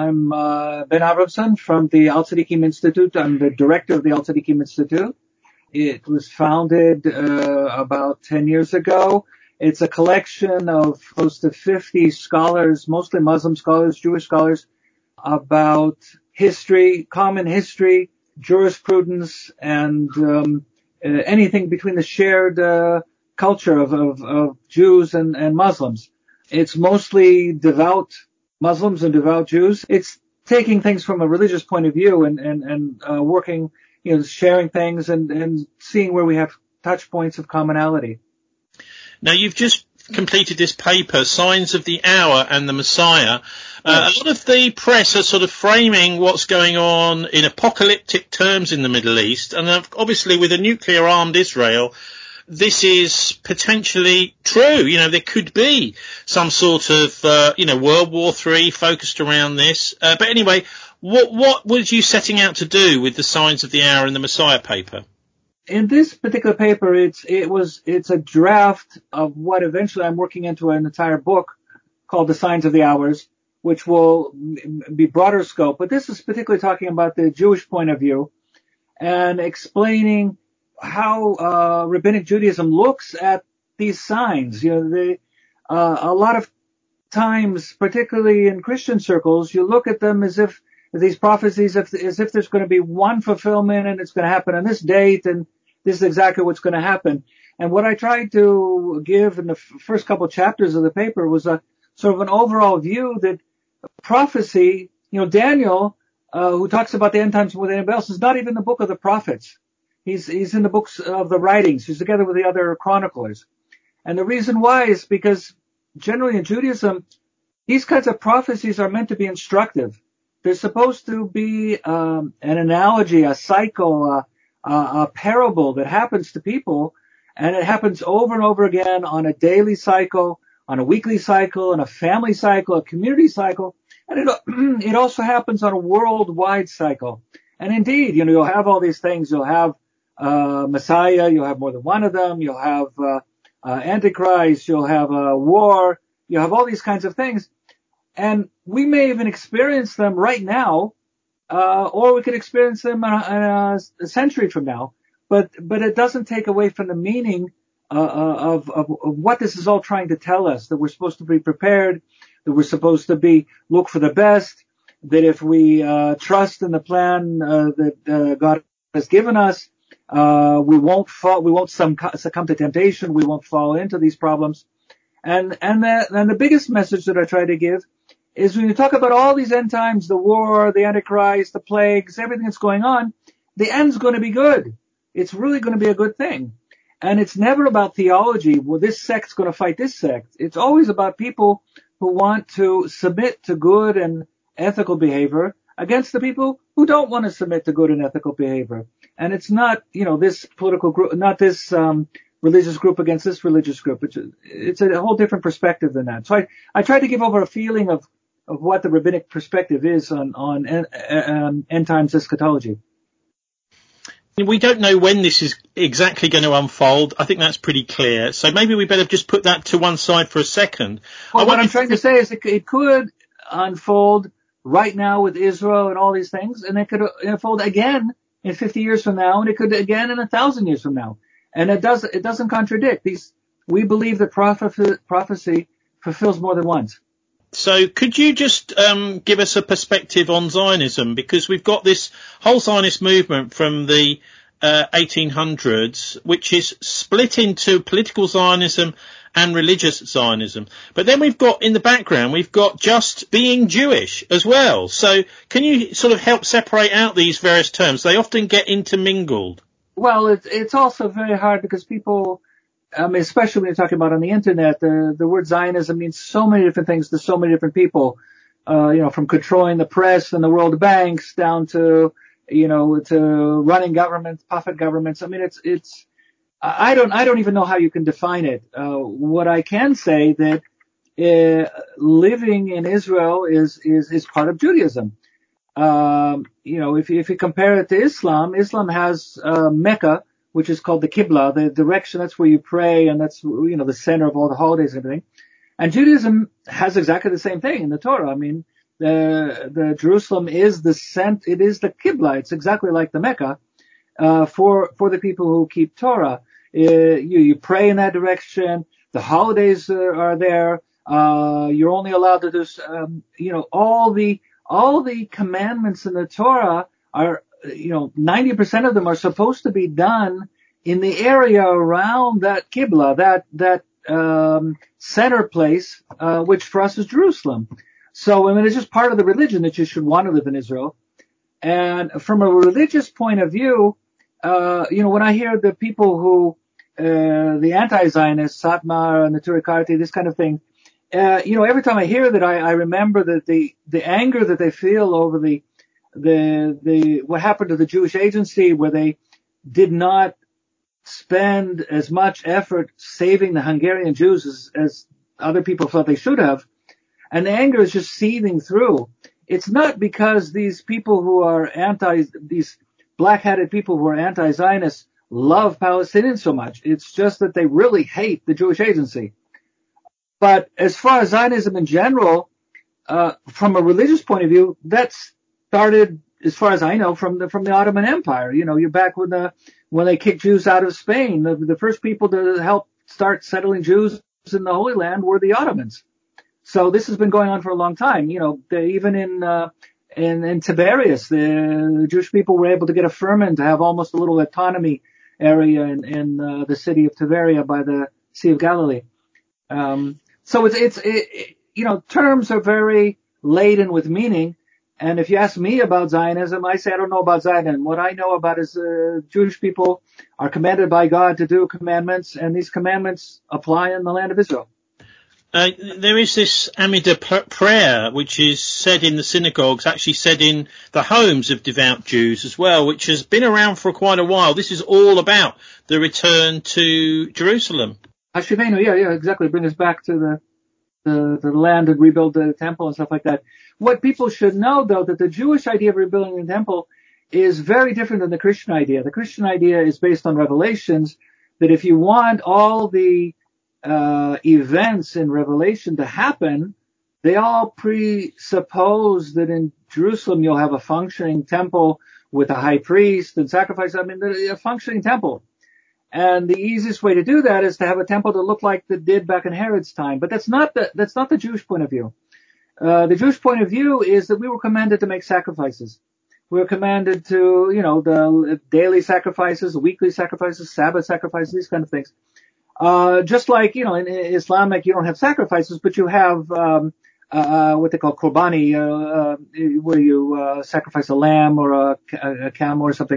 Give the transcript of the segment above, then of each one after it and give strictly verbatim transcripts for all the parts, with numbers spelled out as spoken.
I'm uh, Ben Abramson from the Al Tzaddikim Institute. I'm the director of the Al Tzaddikim Institute. It was founded uh, about ten years ago. It's a collection of close to fifty scholars, mostly Muslim scholars, Jewish scholars, about history, common history, jurisprudence, and um, uh, anything between the shared uh, culture of, of, of Jews and, and Muslims. It's mostly devout Muslims and devout Jews. It's taking things from a religious point of view and, and, and uh, working, you know, sharing things and, and seeing where we have touch points of commonality. Now, you've just completed this paper, Signs of the Hour and the Messiah. Uh, a lot of the press are sort of framing what's going on in apocalyptic terms in the Middle East. And obviously with a nuclear-armed Israel, this is potentially true. You know, there could be some sort of, uh, you know, World War Three focused around this. Uh, but anyway, what, what was you setting out to do with the Signs of the Hour and the Messiah paper? In this particular paper, it's, it was, it's a draft of what eventually I'm working into an entire book called The Signs of the Hours, which will be broader scope. But this is particularly talking about the Jewish point of view and explaining how, uh, Rabbinic Judaism looks at these signs. You know, they, uh, a lot of times, particularly in Christian circles, you look at them as if these prophecies, as if there's going to be one fulfillment and it's going to happen on this date and this is exactly what's going to happen. And what I tried to give in the f- first couple of chapters of the paper was a sort of an overall view that prophecy, you know, Daniel, uh, who talks about the end times more than anybody else, is not even in the book of the prophets. He's, he's in the books of the writings. He's together with the other chroniclers. And the reason why is because generally in Judaism, these kinds of prophecies are meant to be instructive. They're supposed to be um, an analogy, a cycle, a, a, a parable that happens to people, and it happens over and over again on a daily cycle, on a weekly cycle, on a family cycle, a community cycle, and it, it also happens on a worldwide cycle. And indeed, you know, you'll have all these things. You'll have uh, Messiah. You'll have more than one of them. You'll have uh, uh, Antichrist. You'll have a war. You'll have all these kinds of things. And we may even experience them right now, uh, or we could experience them in a, in a century from now. But, but it doesn't take away from the meaning uh, of, of, of what this is all trying to tell us, that we're supposed to be prepared, that we're supposed to be, look for the best, that if we, uh, trust in the plan, uh, that, uh, God has given us, uh, we won't fall, we won't succumb to temptation, we won't fall into these problems. And, and the, and the biggest message that I try to give is when you talk about all these end times, the war, the Antichrist, the plagues, everything that's going on, the end's going to be good. It's really going to be a good thing. And it's never about theology. Well, this sect's going to fight this sect. It's always about people who want to submit to good and ethical behavior against the people who don't want to submit to good and ethical behavior. And it's not, you know, this political group, not this, um, religious group against this religious group. It's a, it's a whole different perspective than that. So I, I tried to give over a feeling of, of what the rabbinic perspective is on, on um, end times eschatology. We don't know when this is exactly going to unfold. I think that's pretty clear. So maybe we better just put that to one side for a second. Well, what I'm trying to say is it, it could unfold right now with Israel and all these things, and it could unfold again in fifty years from now, and it could again in a thousand years from now. And it does, it doesn't contradict these. We believe that prophecy, prophecy fulfills more than once. So could you just um, give us a perspective on Zionism? Because we've got this whole Zionist movement from the uh, eighteen hundreds, which is split into political Zionism and religious Zionism. But then we've got, in the background, we've got just being Jewish as well. So can you sort of help separate out these various terms? They often get intermingled. Well, it's, it's also very hard because people, I mean, especially when you're talking about on the internet, the, the word Zionism means so many different things to so many different people, uh, you know, from controlling the press and the world banks down to, you know, to running governments, puppet governments. I mean, it's, it's, I don't, I don't even know how you can define it. Uh, what I can say that, uh, living in Israel is, is, is part of Judaism. Um, you know, if, if you compare it to Islam, Islam has, uh, Mecca, which is called the Qibla, the direction, that's where you pray, and that's, you know, the center of all the holidays and everything. And Judaism has exactly the same thing in the Torah. I mean, the, the Jerusalem is the cent, it is the Qibla. It's exactly like the Mecca, uh, for, for the people who keep Torah. Uh, you, you pray in that direction. The holidays uh, are there. Uh, you're only allowed to do, um, you know, all the, all the commandments in the Torah are, you know, ninety percent of them are supposed to be done in the area around that Qibla, that, that, um, center place, uh, which for us is Jerusalem. So, I mean, it's just part of the religion that you should want to live in Israel. And from a religious point of view, uh, you know, when I hear the people who, uh, the anti-Zionists, Satmar and the Turikarti, this kind of thing, uh, you know, every time I hear that, I, I remember that the, the anger that they feel over the, the, the, what happened to the Jewish Agency, where they did not spend as much effort saving the Hungarian Jews as, as other people thought they should have. And the anger is just seething through. It's not because these people who are anti, these black-hatted people who are anti-Zionists love Palestinians so much. It's just that they really hate the Jewish Agency. But as far as Zionism in general, uh, from a religious point of view, that started, as far as I know, from the, from the Ottoman Empire. You know, you're back when the, when they kicked Jews out of Spain. The, the first people to help start settling Jews in the Holy Land were the Ottomans. So this has been going on for a long time. You know, they, even in, uh, in, in Tiberias, the, the Jewish people were able to get a firman to have almost a little autonomy area in, in, uh, the city of Tiberia by the Sea of Galilee. Um, so it's, it's, it, it, you know, terms are very laden with meaning. And if you ask me about Zionism, I say I don't know about Zionism. What I know about is, uh, Jewish people are commanded by God to do commandments, and these commandments apply in the land of Israel. Uh, there is this Amidah p- prayer, which is said in the synagogues, actually said in the homes of devout Jews as well, which has been around for quite a while. This is all about the return to Jerusalem. Hashivenu, yeah, yeah, exactly. Bring us back to the, the, the land and rebuild the temple and stuff like that. What people should know, though, that the Jewish idea of rebuilding the temple is very different than the Christian idea. The Christian idea is based on revelations, that if you want all the Uh, events in Revelation to happen, they all presuppose that in Jerusalem you'll have a functioning temple with a high priest and sacrifice. I mean, a functioning temple. And the easiest way to do that is to have a temple that looked like it did back in Herod's time. But that's not the, that's not the Jewish point of view. Uh, the Jewish point of view is that we were commanded to make sacrifices. We were commanded to, you know, the daily sacrifices, weekly sacrifices, Sabbath sacrifices, these kind of things. Uh, just like, you know, in Islamic, you don't have sacrifices, but you have, um, uh, what they call qurbani, uh, uh, where you, uh, sacrifice a lamb or a, a camel or something.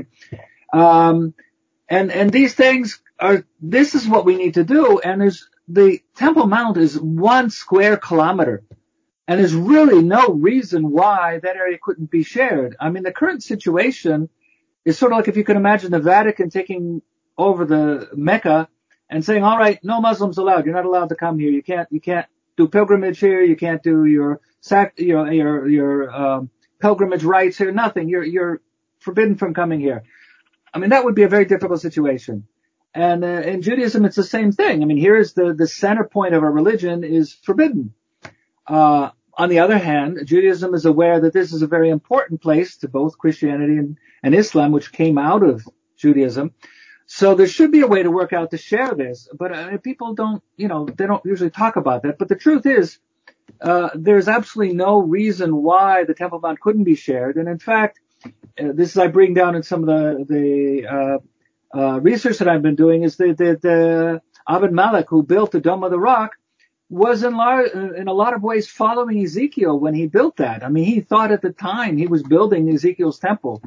Um, and, and these things are, this is what we need to do. And there's, the Temple Mount is one square kilometer. And there's really no reason why that area couldn't be shared. I mean, the current situation is sort of like if you can imagine the Vatican taking over the Mecca and saying, all right, no Muslims allowed. You're not allowed to come here. You can't, you can't do pilgrimage here. You can't do your sac, your, your, your, um, pilgrimage rites here. Nothing. You're, you're forbidden from coming here. I mean, that would be a very difficult situation. And, uh, in Judaism, it's the same thing. I mean, here's the, the center point of our religion is forbidden. Uh, on the other hand, Judaism is aware that this is a very important place to both Christianity and, and Islam, which came out of Judaism. So there should be a way to work out to share this, but uh, people don't, you know, they don't usually talk about that. But the truth is, uh, there's absolutely no reason why the Temple Mount couldn't be shared. And in fact, uh, this is I bring down in some of the the uh, uh, research that I've been doing is that the, the Abed Malek, who built the Dome of the Rock, was in, lar- in a lot of ways following Ezekiel when he built that. I mean, he thought at the time he was building Ezekiel's temple.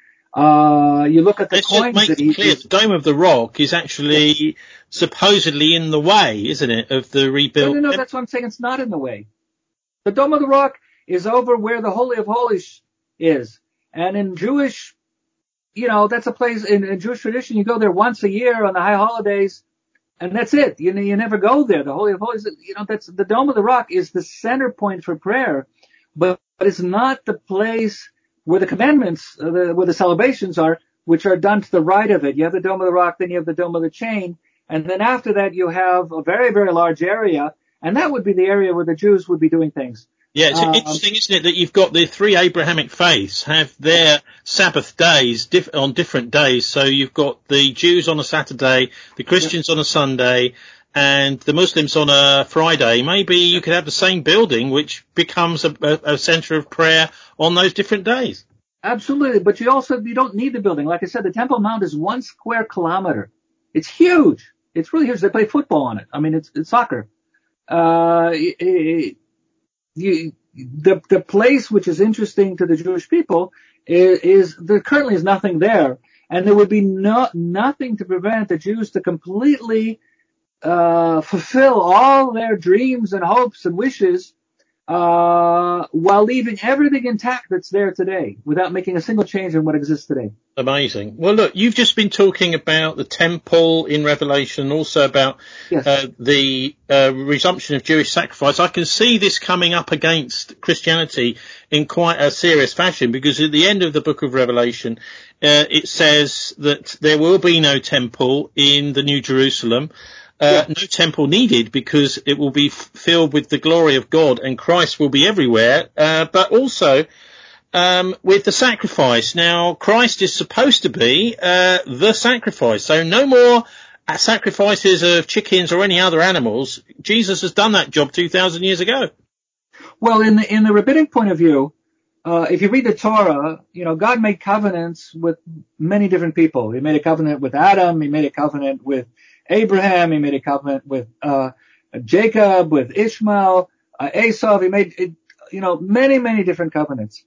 Uh, you look at the Let's coins just make that he, it clear, the Dome of the Rock is actually supposedly in the way, isn't it, of the rebuild? No, no, no, that's what I'm saying. It's not in the way. The Dome of the Rock is over where the Holy of Holies is. And in Jewish, you know, that's a place, in, in Jewish tradition, you go there once a year on the high holidays, and that's it. You know, you never go there. The Holy of Holies, you know, that's, the Dome of the Rock is the center point for prayer, but, but it's not the place where the commandments, uh, the, where the celebrations are, which are done to the right of it. You have the Dome of the Rock, then you have the Dome of the Chain, and then after that you have a very, very large area, and that would be the area where the Jews would be doing things. Yeah, it's um, interesting, isn't it, that you've got the three Abrahamic faiths have their Sabbath days diff- on different days. So you've got the Jews on a Saturday, the Christians yeah. on a Sunday, and the Muslims on a Friday. Maybe you could have the same building, which becomes a, a, a centre of prayer on those different days. Absolutely, but you also you don't need the building. Like I said, the Temple Mount is one square kilometer. It's huge. It's really huge. They play football on it. I mean, it's it's soccer. Uh, it, it, you, the the place which is interesting to the Jewish people is, is there currently is nothing there, and there would be no nothing to prevent the Jews to completely uh, fulfill all their dreams and hopes and wishes. Uh, while leaving everything intact that's there today, without making a single change in what exists today. Amazing. Well, look, you've just been talking about the temple in Revelation, also about yes. uh, the uh, resumption of Jewish sacrifice. I can see this coming up against Christianity in quite a serious fashion, because at the end of the book of Revelation, uh, it says that there will be no temple in the New Jerusalem. Uh, yeah. No temple needed, because it will be f- filled with the glory of God, and Christ will be everywhere, uh, but also um, with the sacrifice. Now, Christ is supposed to be uh, the sacrifice, so no more uh, sacrifices of chickens or any other animals. Jesus has done that job two thousand years ago. Well, in the, in the rabbinic point of view, uh, if you read the Torah, you know, God made covenants with many different people. He made a covenant with Adam. He made a covenant with Abraham. He made a covenant with uh Jacob, with Ishmael, uh, Esau. He made, it, you know, many, many different covenants.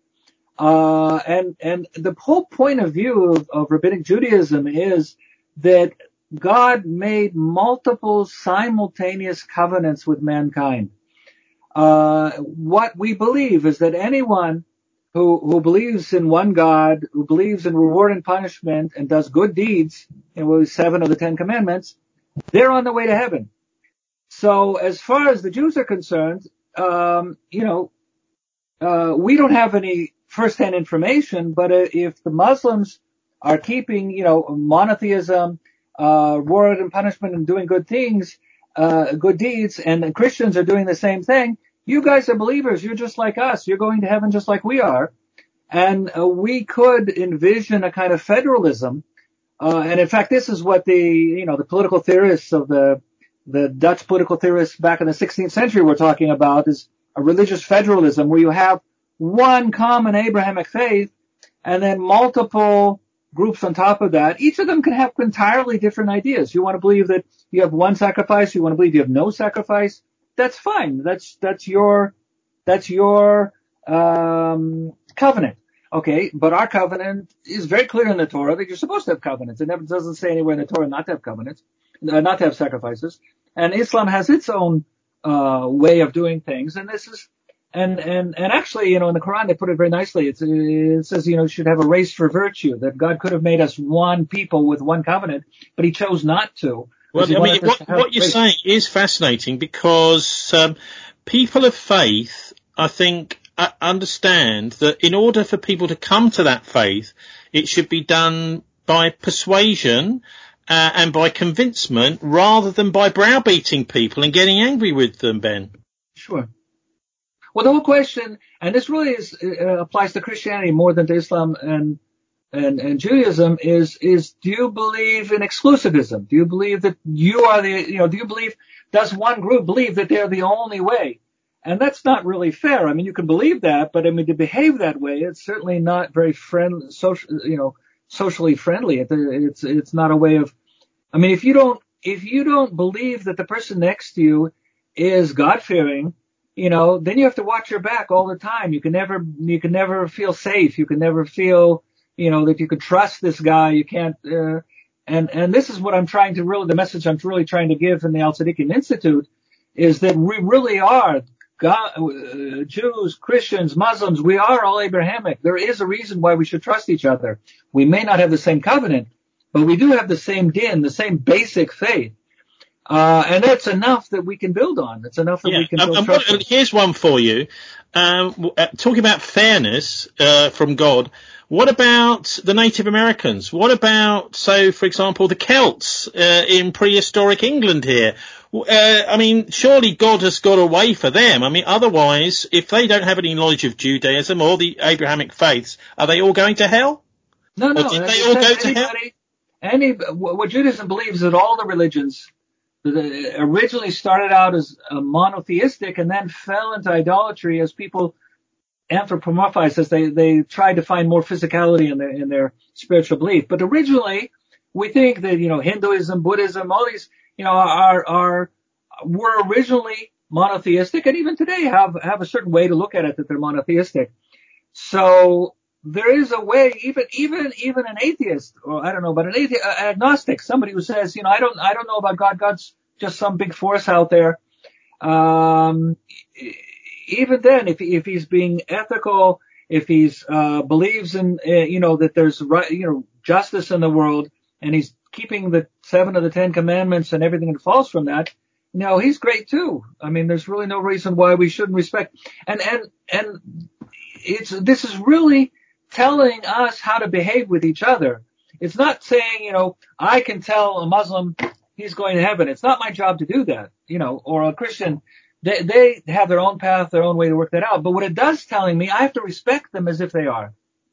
Uh and and the whole point of view of, of rabbinic Judaism is that God made multiple simultaneous covenants with mankind. Uh what we believe is that anyone who who believes in one God, who believes in reward and punishment, and does good deeds, and what was seven of the Ten Commandments, they're on the way to heaven. So as far as the Jews are concerned, um, you know, uh, we don't have any first-hand information, but uh, if the Muslims are keeping, you know, monotheism, uh, reward and punishment, and doing good things, uh, good deeds, and the Christians are doing the same thing, you guys are believers. You're just like us. You're going to heaven just like we are. And uh, we could envision a kind of federalism. Uh, and in fact, this is what the, you know, the political theorists of the, the Dutch political theorists back in the sixteenth century were talking about, is a religious federalism where you have one common Abrahamic faith and then multiple groups on top of that. Each of them can have entirely different ideas. You want to believe that you have one sacrifice. You want to believe you have no sacrifice. That's fine. That's, that's your, that's your, um, covenant. Okay, but our covenant is very clear in the Torah that you're supposed to have covenants. It never doesn't say anywhere in the Torah not to have covenants, uh, not to have sacrifices. And Islam has its own uh way of doing things. And this is, and and and actually, you know, in the Quran they put it very nicely. It's, it says, you know, you should have a race for virtue. That God could have made us one people with one covenant, but He chose not to. Well, I mean, what, what you're saying is fascinating, because um, people of faith, I think, uh, understand that in order for people to come to that faith, it should be done by persuasion uh, and by convincement, rather than by browbeating people and getting angry with them, Ben. Sure. Well, the whole question, and this really is, uh, applies to Christianity more than to Islam and And, and Judaism is, is, do you believe in exclusivism? Do you believe that you are the, you know, do you believe, does one group believe that they're the only way? And that's not really fair. I mean, you can believe that, but I mean, to behave that way, it's certainly not very friendly, social, you know, socially friendly. It, it's, it's not a way of, I mean, if you don't, if you don't believe that the person next to you is God-fearing, you know, then you have to watch your back all the time. You can never, you can never feel safe. You can never feel, you know, that you could trust this guy. You can't, uh, and, and this is what I'm trying to really, the message I'm really trying to give in the Al Tzaddikim Institute is that we really are God, uh, Jews, Christians, Muslims. We are all Abrahamic. There is a reason why we should trust each other. We may not have the same covenant, but we do have the same din, the same basic faith. Uh, and that's enough that we can build on. It's enough that yeah. we can build um, trust on. Here's one for you. Um, talking about fairness, uh, from God. What about the Native Americans? What about, so, for example, the Celts uh, in prehistoric England here? Uh, I mean, surely God has got a way for them. I mean, otherwise, if they don't have any knowledge of Judaism or the Abrahamic faiths, are they all going to hell? No, no. Or did they It all says go to hell? anybody, any, what Judaism believes is that all the religions originally started out as monotheistic and then fell into idolatry as people anthropomorphized, as they, they tried to find more physicality in their, in their spiritual belief. But originally, we think that, you know, Hinduism, Buddhism, all these, you know, are, are, were originally monotheistic and even today have, have a certain way to look at it that they're monotheistic. So there is a way, even, even, even an atheist, or I don't know, but an atheist, an agnostic, somebody who says, you know, I don't, I don't know about God. God's just some big force out there. Um, even then, if, if he's being ethical, if he's, uh, believes in, uh, you know, that there's right, you know, justice in the world, and he's keeping the seven of the Ten Commandments and everything that falls from that, you know, he's great too. I mean, there's really no reason why we shouldn't respect. And, and, and it's, this is really telling us how to behave with each other. It's not saying, you know, I can tell a Muslim he's going to heaven. It's not my job to do that, you know, or a Christian. They, they have their own path, their own way to work that out. But what it does telling me, I have to respect them as if they are.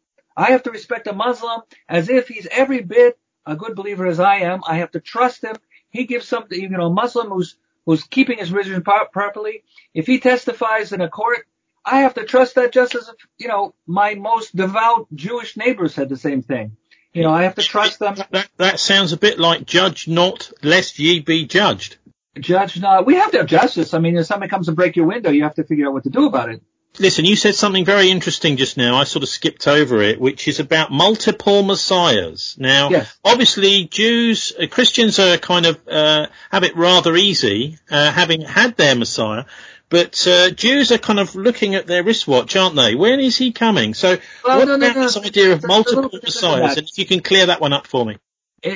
I have to respect a Muslim as if he's every bit a good believer as I am. I have to trust him. He gives something, you know, a Muslim who's, who's keeping his religion properly. If he testifies in a court, I have to trust that just as, you know, my most devout Jewish neighbor said the same thing. You know, I have to trust them. That, that sounds a bit like judge not, lest ye be judged. Judge not. We have to have justice. I mean, if somebody comes to break your window, you have to figure out what to do about it. Listen, you said something very interesting just now. I sort of skipped over it, which is about multiple messiahs. Now, yes. Obviously, Jews, uh, Christians are kind of uh, have it rather easy, uh, having had their Messiah. But uh, Jews are kind of looking at their wristwatch, aren't they? When is he coming? So well, what no, about no, no. this idea of it's multiple messiahs? And if you can clear that one up for me.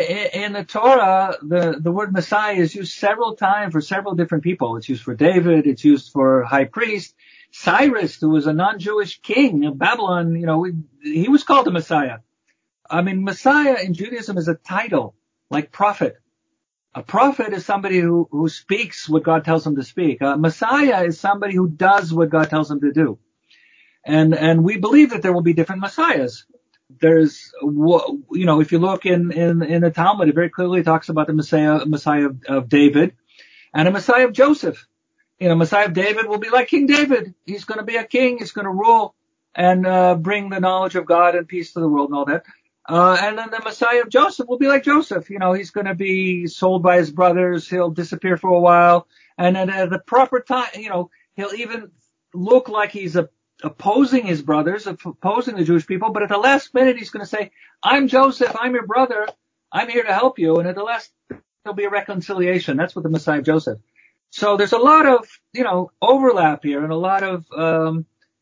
In the Torah, the, the word Messiah is used several times for several different people. It's used for David. It's used for high priest. Cyrus, who was a non-Jewish king of Babylon, you know, he was called a Messiah. I mean, Messiah in Judaism is a title, like prophet. A prophet is somebody who, who speaks what God tells him to speak. A Messiah is somebody who does what God tells him to do. And, and we believe that there will be different Messiahs. There's, you know, if you look in, in, in the Talmud, it very clearly talks about the Messiah, Messiah of, of David and a Messiah of Joseph. You know, Messiah of David will be like King David. He's going to be a king. He's going to rule and, uh, bring the knowledge of God and peace to the world and all that. Uh, and then the Messiah of Joseph will be like Joseph. You know, he's going to be sold by his brothers. He'll disappear for a while. And then at the proper time, you know, he'll even look like he's a, opposing his brothers, opposing the Jewish people. But at the last minute, he's going to say, I'm Joseph. I'm your brother. I'm here to help you. And at the last, there'll be a reconciliation. That's what the Messiah of Joseph. So there's a lot of, you know, overlap here and a lot of, um,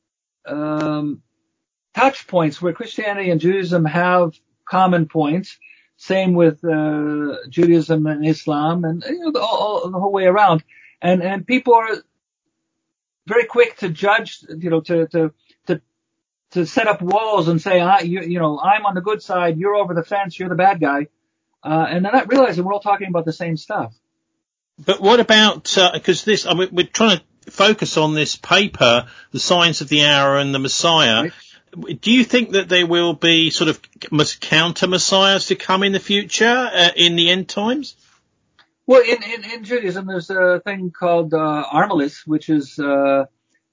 um, touch points where Christianity and Judaism have common points. Same with uh, Judaism and Islam, and you know the, all, the whole way around. And and people are very quick to judge, you know, to to to to set up walls and say, I, you, you know, I'm on the good side, you're over the fence, you're the bad guy, uh, and they're not realizing we're all talking about the same stuff. But what about because uh, this? I mean, we're trying to focus on this paper, the Signs of the Hour and the Messiah. Right. Do you think that there will be sort of counter messiahs to come in the future uh, in the end times? Well, in, in, in Judaism, there's a thing called uh, Armilus, which is uh,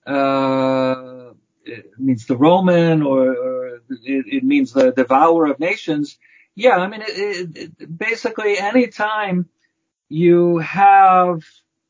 uh, it means the Roman, or, or it, it means the devourer of nations. Yeah, I mean, it, it, it, basically, any time you have,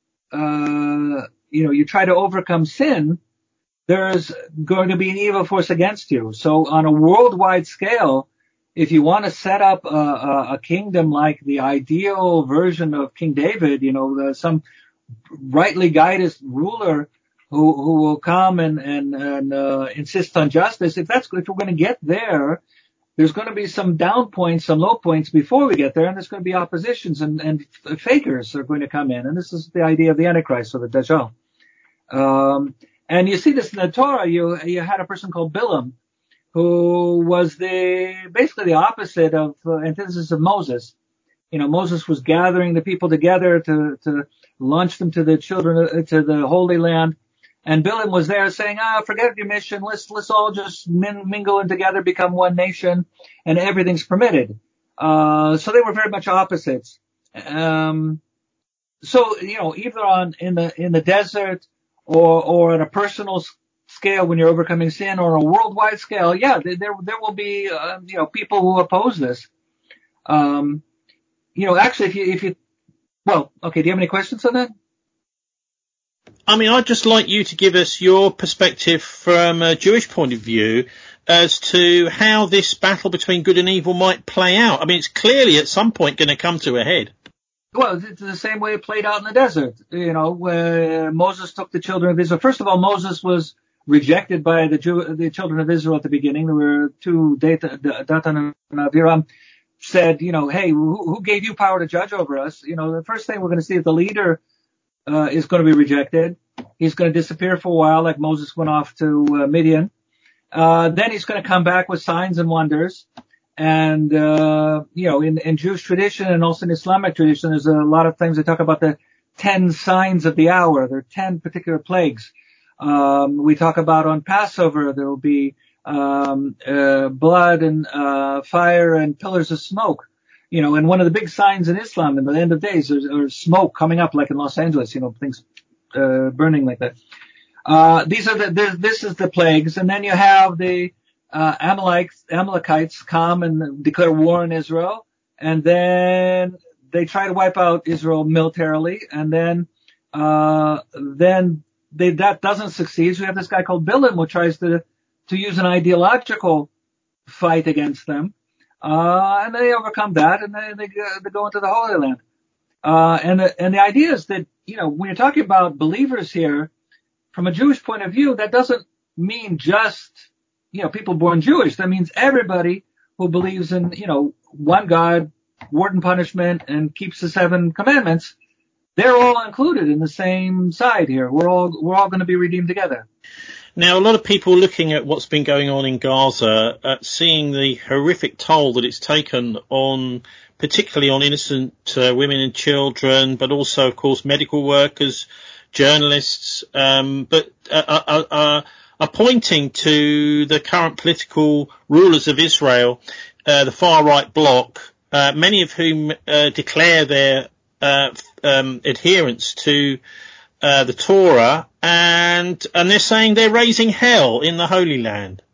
uh, you know, you try to overcome sin, there's going to be an evil force against you. So on a worldwide scale, if you want to set up a, a, a kingdom like the ideal version of King David, you know, the, some rightly guided ruler who, who will come and, and, and uh, insist on justice, if that's, if we're going to get there, there's going to be some down points, some low points before we get there, and there's going to be oppositions and, and fakers are going to come in. And this is the idea of the Antichrist, or the Dajjal. Um, And you see this in the Torah. You you had a person called Bilam, who was the basically the opposite of uh, antithesis of Moses. You know, Moses was gathering the people together to, to launch them to the children, to the Holy Land. And Bilam was there saying, ah, forget your mission. Let's, let's all just min- mingle and together become one nation and everything's permitted. Uh, so they were very much opposites. Um, so, you know, either on, in the, in the desert or, or on a personal scale when you're overcoming sin, or on a worldwide scale, yeah, there, there will be, uh, you know, people who oppose this. Um, you know, actually, if you, if you, well, okay, do you have any questions on that? I mean, I'd just like you to give us your perspective from a Jewish point of view as to how this battle between good and evil might play out. I mean, it's clearly at some point going to come to a head. Well, it's the same way it played out in the desert. You know, where Moses took the children of Israel. First of all, Moses was rejected by the Jew, the children of Israel at the beginning. There were two, Dathan and Abiram, said, you know, hey, who, who gave you power to judge over us? You know, the first thing we're going to see is the leader Uh, is going to be rejected. He's going to disappear for a while, like Moses went off to uh, Midian. Uh, then he's going to come back with signs and wonders. And, uh, you know, in, in Jewish tradition and also in Islamic tradition, there's a lot of things that talk about the ten signs of the hour. There are ten particular plagues. Um, we talk about on Passover, there will be, um, uh, blood and, uh, fire and pillars of smoke. You know, and one of the big signs in Islam in the end of days is, is smoke coming up, like in Los Angeles, you know, things, uh, burning like that. Uh, these are the, this is the plagues. And then you have the, uh, Amalekites, Amalekites come and declare war on Israel. And then they try to wipe out Israel militarily. And then, uh, then they, that doesn't succeed. So you have this guy called Bilam who tries to, to use an ideological fight against them. Uh, and they overcome that, and then they, they go into the Holy Land. Uh, and the, and the idea is that, you know, when you're talking about believers here, from a Jewish point of view, that doesn't mean just, you know, people born Jewish. That means everybody who believes in, you know, one God, word and punishment, and keeps the seven commandments. They're all included in the same side here. We're all, we're all going to be redeemed together. Now, a lot of people looking at what's been going on in Gaza, uh, seeing the horrific toll that it's taken on, particularly on innocent uh, women and children, but also, of course, medical workers, journalists, um, but uh, uh, uh, are pointing to the current political rulers of Israel, uh, the far-right bloc, uh, many of whom uh, declare their uh, um, adherence to Uh, the Torah, and and they're saying they're raising hell in the Holy Land.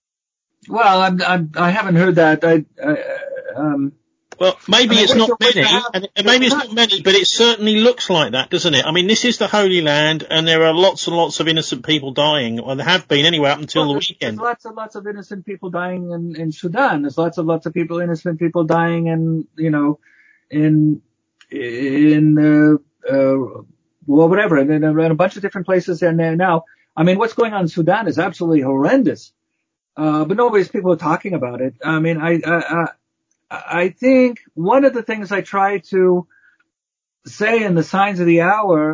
Well, I'm, I'm, I haven't heard that. I, I, um, well, maybe I mean, it's not your, many, and, and maybe it's not many, but it certainly looks like that, doesn't it? I mean, this is the Holy Land, and there are lots and lots of innocent people dying, or there have been anyway up until well, the there's, weekend. There's lots and lots of innocent people dying in, in Sudan. There's lots and lots of people, innocent people dying in, you know, in in uh, uh well, whatever, and in a bunch of different places in there now. I mean, what's going on in Sudan is absolutely horrendous. Uh, but nobody's people are talking about it. I mean, I, I, I think one of the things I try to say in the signs of the hour,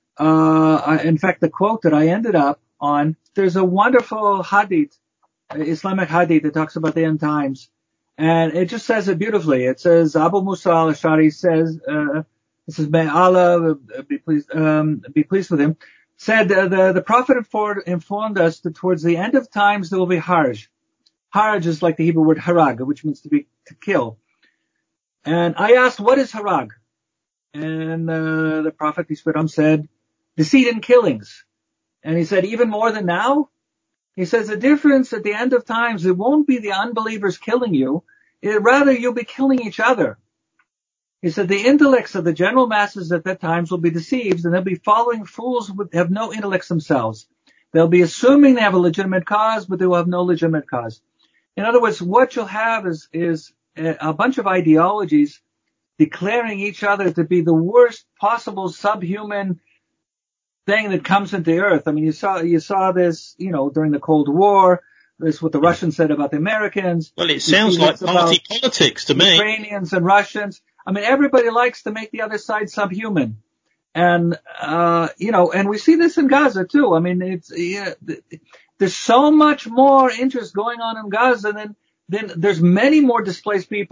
uh, in fact, the quote that I ended up on, there's a wonderful hadith, Islamic hadith that talks about the end times. And it just says it beautifully. It says, Abu Musa al-Ash'ari says, uh, This is, may Allah be pleased, um, be pleased with him, said uh, the, the Prophet informed us that towards the end of times there will be harj. Harj is like the Hebrew word harag, which means to be, to kill. And I asked, what is harag? And, uh, the Prophet, peace be upon him, said, deceit and killings. And he said, even more than now? He says the difference at the end of times, it won't be the unbelievers killing you. It, rather, you'll be killing each other. He said the intellects of the general masses at that times will be deceived, and they'll be following fools who have no intellects themselves. They'll be assuming they have a legitimate cause, but they will have no legitimate cause. In other words, what you'll have is, is a bunch of ideologies declaring each other to be the worst possible subhuman thing that comes into the earth. I mean, you saw, you saw this, you know, during the Cold War. This is what the Russians said about the Americans. Well, it sounds like party politics to me. Ukrainians and Russians. I mean, everybody likes to make the other side subhuman. And, uh, you know, and we see this in Gaza too. I mean, it's, yeah, there's so much more interest going on in Gaza than, than there's many more displaced people.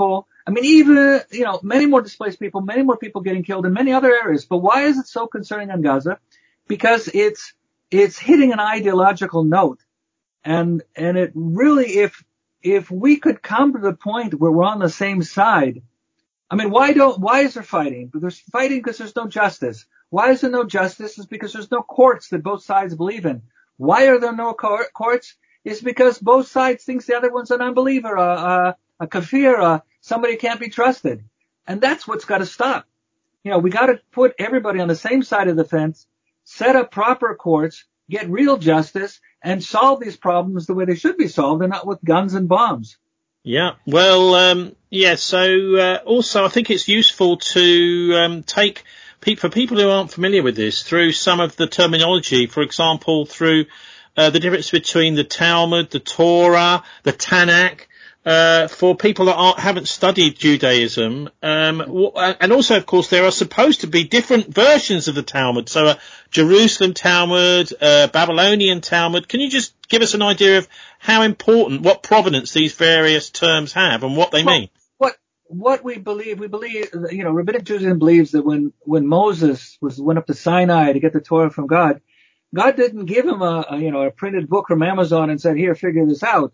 I mean, even, you know, many more displaced people, many more people getting killed in many other areas. But why is it so concerning on Gaza? Because it's, it's hitting an ideological note. And, and it really, if, if we could come to the point where we're on the same side, I mean, why don't, why is there fighting? There's fighting because there's no justice. Why is there no justice? It's because there's no courts that both sides believe in. Why are there no court, courts? It's because both sides thinks the other one's an unbeliever, a, a, a kafir, a, somebody who can't be trusted. And that's what's got to stop. You know, we got to put everybody on the same side of the fence, set up proper courts, get real justice, and solve these problems the way they should be solved and not with guns and bombs. Yeah, well, um, yeah, so uh, also I think it's useful to um, take, pe- for people who aren't familiar with this, through some of the terminology, for example, through uh, the difference between the Talmud, the Torah, the Tanakh, uh, for people that aren't, haven't studied Judaism. Um, and also, of course, there are supposed to be different versions of the Talmud. So a Jerusalem Talmud, uh, Babylonian Talmud. Can you just give us an idea of how important, what provenance these various terms have and what they well, mean? What, what we believe, we believe, you know, Rabbinic Judaism believes that when, when Moses was, went up to Sinai to get the Torah from God, God didn't give him a, a, you know, a printed book from Amazon and said, here, figure this out.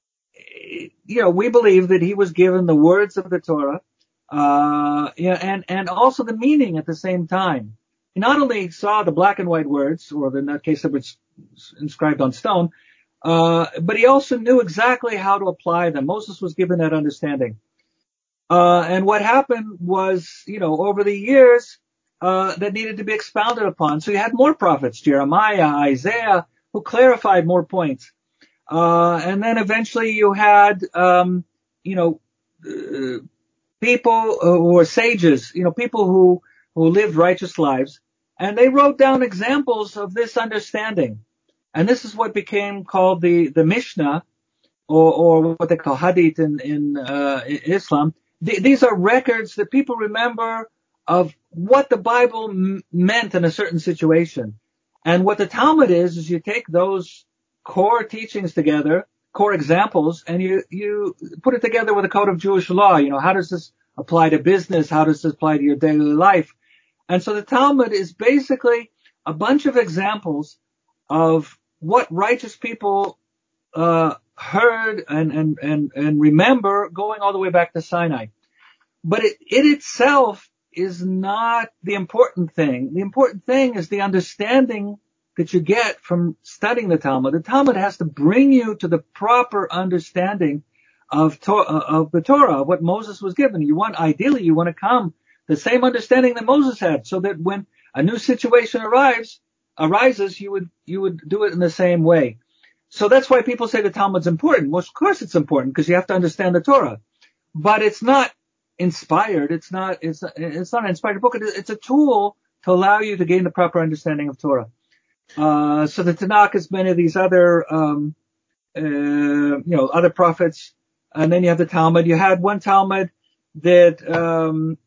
You know, we believe that he was given the words of the Torah, uh, yeah, and, and also the meaning at the same time. He not only saw the black and white words, or in that case it was inscribed on stone, uh, but he also knew exactly how to apply them. Moses was given that understanding. Uh, and what happened was, you know, over the years, uh, that needed to be expounded upon. So you had more prophets, Jeremiah, Isaiah, who clarified more points. Uh, and then eventually you had, um, you know, uh, people who were sages, you know, people who, who lived righteous lives, and they wrote down examples of this understanding. And this is what became called the, the Mishnah, or, or what they call Hadith in, in, uh, Islam. Th- these are records that people remember of what the Bible m- meant in a certain situation. And what the Talmud is, is you take those core teachings together, core examples, and you, you put it together with a code of Jewish law. You know, how does this apply to business? How does this apply to your daily life? And so the Talmud is basically a bunch of examples of what righteous people, uh, heard and, and, and, and remember going all the way back to Sinai. But it, it itself is not the important thing. The important thing is the understanding that you get from studying the Talmud. The Talmud has to bring you to the proper understanding of, to- of the Torah, of what Moses was given. You want, ideally, you want to come the same understanding that Moses had, so that when a new situation arrives, arises, you would, you would do it in the same way. So that's why people say the Talmud's important. Well, of course it's important, because you have to understand the Torah. But it's not inspired. It's not, it's, it's not an inspired book. It's a tool to allow you to gain the proper understanding of Torah. Uh, so the Tanakh has many of these other, um, uh, you know, other prophets. And then you have the Talmud. You had one Talmud that, um,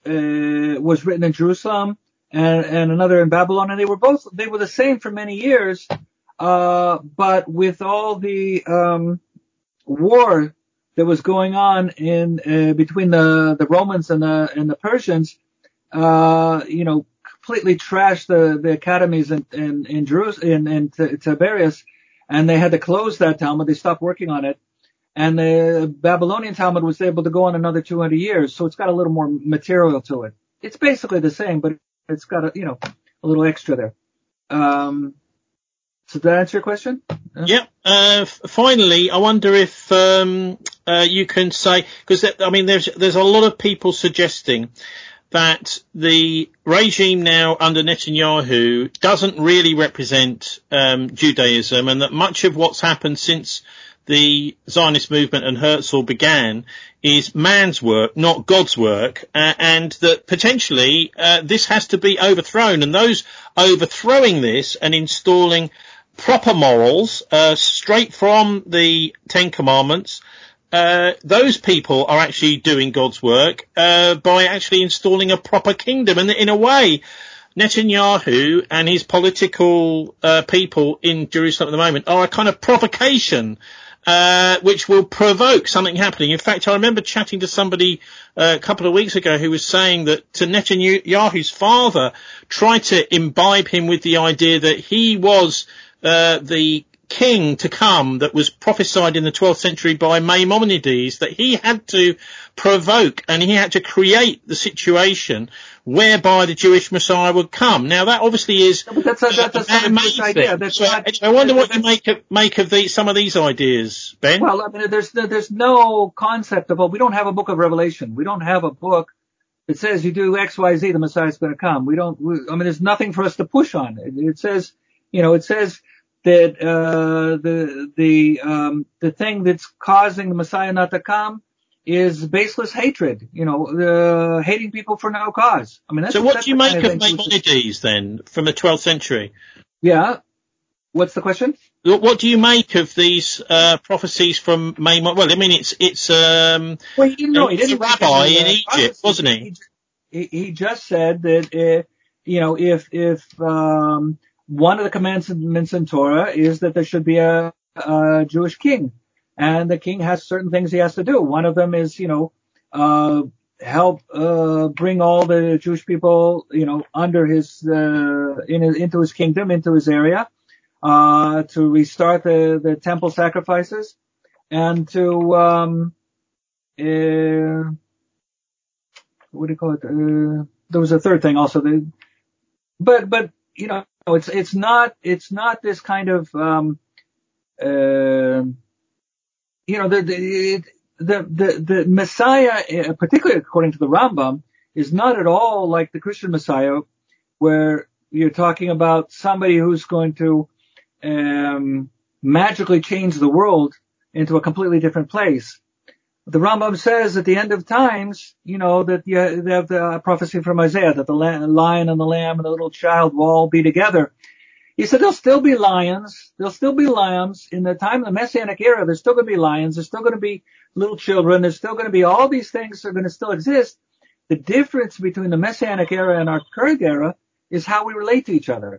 uh, was written in Jerusalem and, and another in Babylon. And they were both, they were the same for many years. Uh, but with all the, um, war that was going on in, uh, between the, the Romans and the, and the Persians, uh, you know, completely trashed the, the academies in, in, in Jerusalem, in, in T- Tiberias, and they had to close that Talmud. They stopped working on it. And the Babylonian Talmud was able to go on another two hundred years, so it's got a little more material to it. It's basically the same, but it's got a, you know, a little extra there. Um, so did that answer your question? Uh, Yeah. Uh, f- finally, I wonder if um, uh, you can say, because I mean, there's there's a lot of people suggesting that the regime now under Netanyahu doesn't really represent um, Judaism, and that much of what's happened since the Zionist movement and Herzl began is man's work, not God's work, uh, and that potentially uh, this has to be overthrown. And those overthrowing this and installing proper morals uh, straight from the Ten Commandments, Uh, those people are actually doing God's work uh, by actually installing a proper kingdom. And in a way, Netanyahu and his political uh, people in Jerusalem at the moment are a kind of provocation uh, which will provoke something happening. In fact, I remember chatting to somebody uh, a couple of weeks ago who was saying that to Netanyahu's father tried to imbibe him with the idea that he was uh, the king to come that was prophesied in the twelfth century by Maimonides, that he had to provoke and he had to create the situation whereby the Jewish Messiah would come. Now that obviously is no, but that's a, that's a amazing. idea. That's so, not, I wonder what that's, you make of, make of the, some of these ideas, Ben. Well, I mean, there's there's no concept of, well, we don't have a book of Revelation. We don't have a book that says you do X, Y, Z, the Messiah's going to come. We don't. We, I mean, there's nothing for us to push on. It, it says, you know, it says that uh the the um the thing that's causing the Messiah not to come is baseless hatred, you know, uh, hating people for no cause. I mean, that's, so what that's do you make of Maimonides then from the twelfth century? Yeah. What's the question? What do you make of these uh prophecies from Maimonides? Well, I mean, it's it's um well, he didn't know. He didn't a rabbi in Egypt, prophecy. wasn't he? he? He just said that, uh, you know, if if um one of the commandments in Torah is that there should be a, a Jewish king, and the king has certain things he has to do. One of them is, you know, uh, help uh, bring all the Jewish people, you know, under his uh, in, into his kingdom, into his area, uh, to restart the, the temple sacrifices, and to um, uh, what do you call it? Uh, there was a third thing also. The, but but you know. It's it's not it's not this kind of um uh, you know the the, the the the Messiah, particularly according to the Rambam, is not at all like the Christian Messiah, where you're talking about somebody who's going to um magically change the world into a completely different place. The Rambam says at the end of times, you know, that you have the prophecy from Isaiah that the lion and the lamb and the little child will all be together. He said there'll still be lions, there'll still be lambs. In the time of the Messianic era, there's still going to be lions, there's still going to be little children, there's still going to be all these things that are going to still exist. The difference between the Messianic era and our current era is how we relate to each other.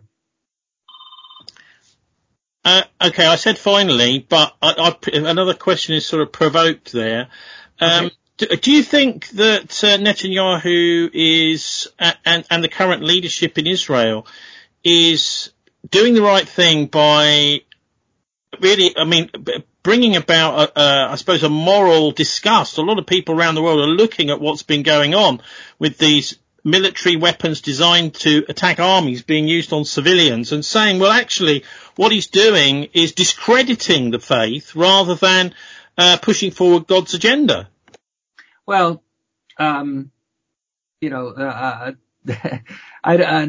Uh, okay, I said finally, but I, I, another question is sort of provoked there. Um, okay. do, do you think that uh, Netanyahu is, uh, and, and the current leadership in Israel is doing the right thing by really, I mean, bringing about, a, a, I suppose, a moral disgust? A lot of people around the world are looking at what's been going on with these military weapons designed to attack armies being used on civilians and saying, well, actually, what he's doing is discrediting the faith rather than uh, pushing forward God's agenda. Well, um, you know, uh, I, I,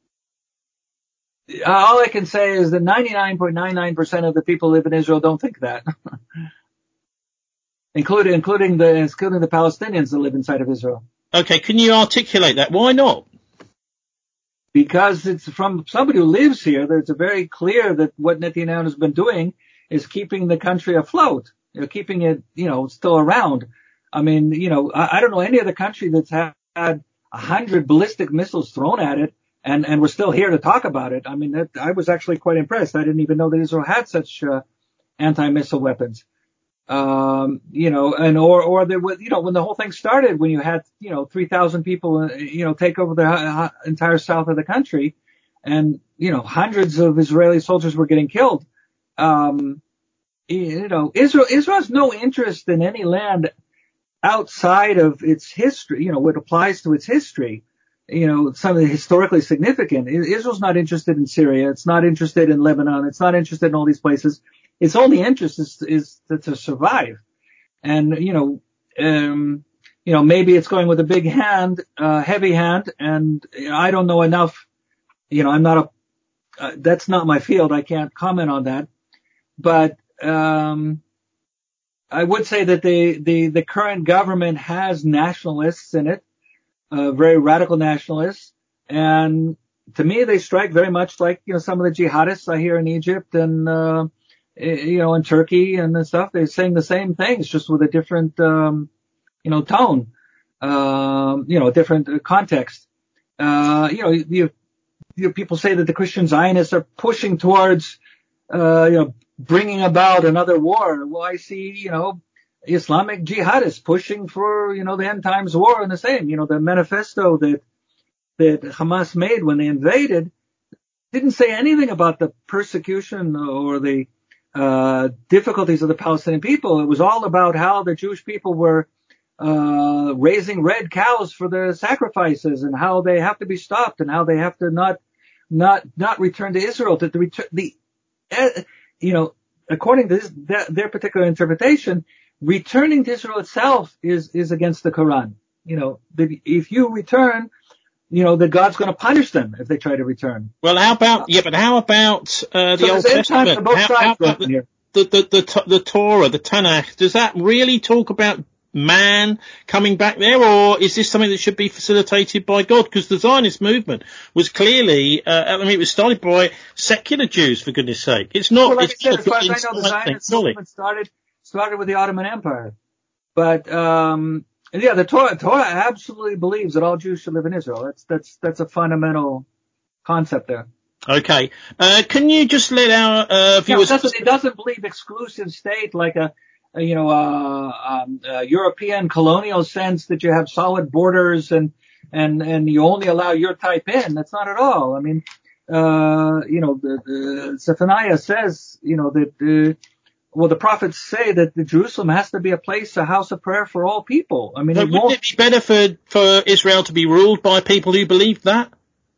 all I can say is that ninety-nine point nine nine percent of the people who live in Israel don't think that, including including the including the Palestinians that live inside of Israel. Okay, can you articulate that? Why not? Because it's from somebody who lives here. That it's very clear that what Netanyahu has been doing is keeping the country afloat, you know, keeping it, you know, still around. I mean, you know, I, I don't know any other country that's had a hundred ballistic missiles thrown at it, and and we're still here to talk about it. I mean, that, I was actually quite impressed. I didn't even know that Israel had such uh, anti-missile weapons. Um, you know, and or or there was, you know, when the whole thing started, when you had, you know, three thousand people, you know, take over the entire south of the country, and you know, hundreds of Israeli soldiers were getting killed. Um, you know, Israel Israel has no interest in any land outside of its history. You know, what applies to its history. You know, something historically significant. Israel's not interested in Syria. It's not interested in Lebanon. It's not interested in all these places. Its only interest is, is to, to survive. And, you know, um, you know, maybe it's going with a big hand, uh, heavy hand, and you know, I don't know enough. You know, I'm not a, uh, that's not my field. I can't comment on that. But, um, I would say that the, the, the current government has nationalists in it, uh, very radical nationalists. And to me, they strike very much like, you know, some of the jihadists I hear in Egypt and, uh, you know, in Turkey and stuff. They're saying the same things, just with a different, um, you know, tone, um, you know, a different context. Uh, you know, you, you people say that the Christian Zionists are pushing towards, uh, you know, bringing about another war. Well, I see, you know, Islamic jihadists pushing for, you know, the end times war and the same. You know, the manifesto that that Hamas made when they invaded didn't say anything about the persecution or the uh, difficulties of the Palestinian people. It was all about how the Jewish people were uh, raising red cows for their sacrifices and how they have to be stopped and how they have to not not not return to Israel. That the return the uh, you know, according to this, their, their particular interpretation, returning to Israel itself is is against the Quran. You know, the, if you return, you know, that God's going to punish them if they try to return. Well, how about, yeah, but how about uh, the so Old Testament? How, how about the, the, the, the, the Torah, the Tanakh? Does that really talk about man coming back there, or is this something that should be facilitated by God? Because the Zionist movement was clearly, uh, I mean, it was started by secular Jews, for goodness sake. It's not, well, like it's I said, not as far as I know, the Zionist movement started, started with the Ottoman Empire. But, um, And yeah, the Torah, Torah absolutely believes that all Jews should live in Israel. That's that's that's a fundamental concept there. Okay, uh, can you just let our uh, viewers? No, it doesn't, it doesn't believe exclusive state like a, a you know, a, um, a European colonial sense that you have solid borders and and and you only allow your type in. That's not at all. I mean, uh, you know, the, the Zephaniah says, you know, that. Uh, Well, the prophets say that the Jerusalem has to be a place, a house of prayer for all people. I mean, so it wouldn't won't... it be better for, for Israel to be ruled by people who believe that?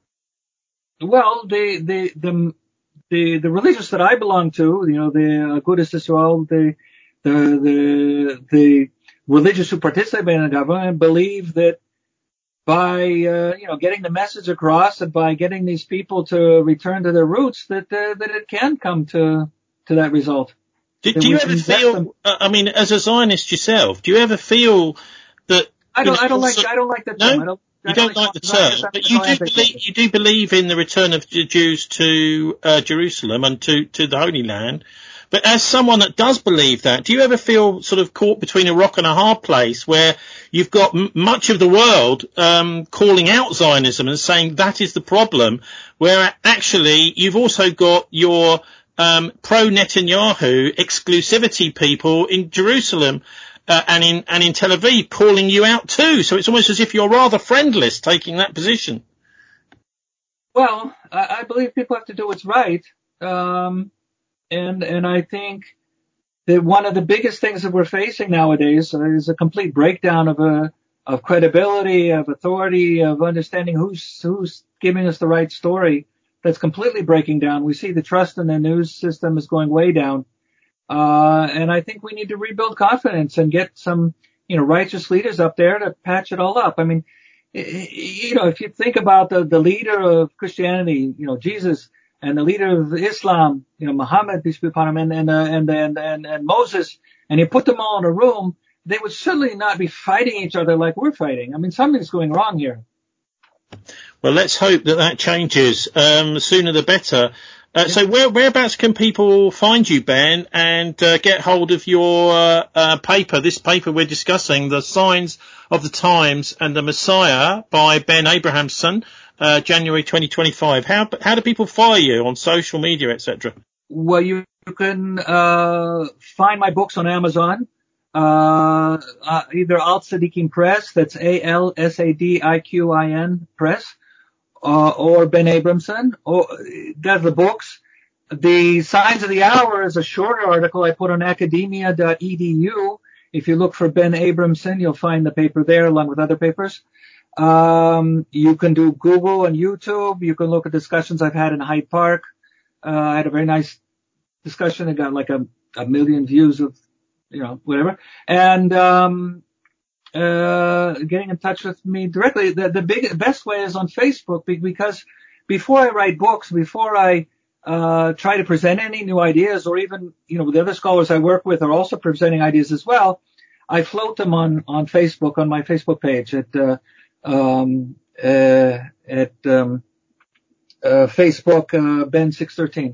Well, the, the, the, the, the religious that I belong to, you know, the Agudas Israel, the, the, the, the religious who participate in the government believe that by, uh, you know, getting the message across and by getting these people to return to their roots, that, uh, that it can come to, to that result. Do, do you ever feel? Uh, I mean, as a Zionist yourself, do you ever feel that? I don't. You know, I don't like. I don't like that term. No, I don't, you I don't, don't like the term, but you do believe. You do believe in the return of the Jews to uh, Jerusalem and to to the Holy Land. But as someone that does believe that, do you ever feel sort of caught between a rock and a hard place where you've got m- much of the world um, calling out Zionism and saying that is the problem, where actually you've also got your Um, pro-Netanyahu exclusivity people in Jerusalem uh, and in and in Tel Aviv calling you out too. So it's almost as if you're rather friendless taking that position. Well, I, I believe people have to do what's right, um, and and I think that one of the biggest things that we're facing nowadays is a complete breakdown of a of credibility, of authority, of understanding who's who's giving us the right story. That's completely breaking down. We see the trust in the news system is going way down. Uh, and I think we need to rebuild confidence and get some, you know, righteous leaders up there to patch it all up. I mean, you know, if you think about the, the leader of Christianity, you know, Jesus, and the leader of Islam, you know, Muhammad, peace be upon him, and, and, uh, and, and, and, and Moses, and you put them all in a room, they would certainly not be fighting each other like we're fighting. I mean, something's going wrong here. Well, let's hope that that changes. Um, the sooner the better. Uh, so where, whereabouts can people find you, Ben, and uh, get hold of your uh, uh, paper, this paper we're discussing, The Signs of the Times and the Messiah by Ben Abrahamson, uh, January twenty twenty-five. How how do people follow you on social media, et cetera? Well, you can uh, find my books on Amazon, uh, uh either Al Sadiqin Press, that's A L S A D I Q I N Press, Uh, or Ben Abramson, or that's the books. The Signs of the Hour is a shorter article I put on academia dot e d u. If you look for Ben Abramson, you'll find the paper there along with other papers. Um, you can do Google and YouTube. You can look at discussions I've had in Hyde Park. Uh, I had a very nice discussion. It got like a, a million views of, you know, whatever. And, um, uh, getting in touch with me directly. The, the big, best way is on Facebook because before I write books, before I, uh, try to present any new ideas or even, you know, the other scholars I work with are also presenting ideas as well. I float them on, on Facebook, on my Facebook page at, uh, um, uh, at, um, uh, Facebook, uh, Ben six thirteen.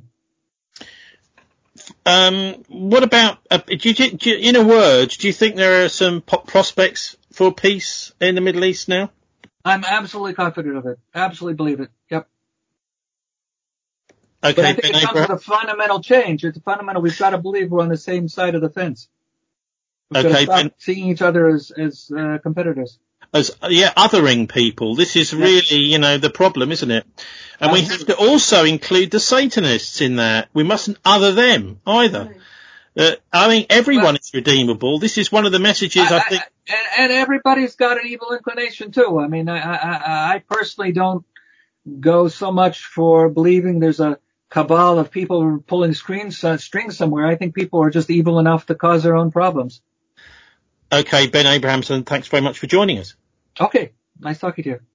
Um, what about, uh, do you, do you, in a word, do you think there are some po- prospects for peace in the Middle East now? I'm absolutely confident of it. Absolutely believe it. Yep. Okay, but I think Ben it comes Abraham. with a fundamental change. It's a fundamental. We've got to believe we're on the same side of the fence. We've got to Okay, stop Ben. seeing each other as as uh, competitors. As yeah, othering people. This is Yeah. really, you know, the problem, isn't it? And we have to also include the Satanists in that. We mustn't other them either. Uh, I mean, everyone Well, is redeemable. This is one of the messages I, I, I think. I, and, and everybody's got an evil inclination too. I mean, I, I, I personally don't go so much for believing there's a cabal of people pulling screens, uh, strings somewhere. I think people are just evil enough to cause their own problems. Okay, Ben Abrahamson, thanks very much for joining us. Okay, nice talking to you.